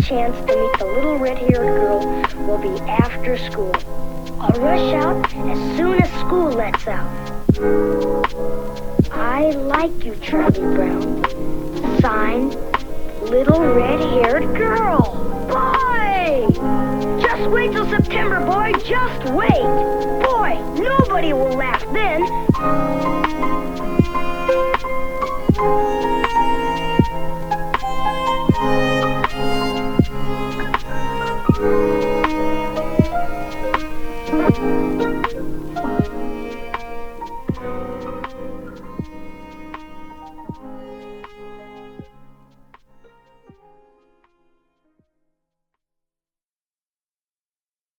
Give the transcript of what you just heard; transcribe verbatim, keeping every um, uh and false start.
chance to meet the little red-haired girl will be after school. I'll rush out as soon as school lets out. I like you, Charlie Brown. Signed, Little Red-Haired Girl. Boy! Just wait till September, boy. Just wait. Boy, nobody will laugh then.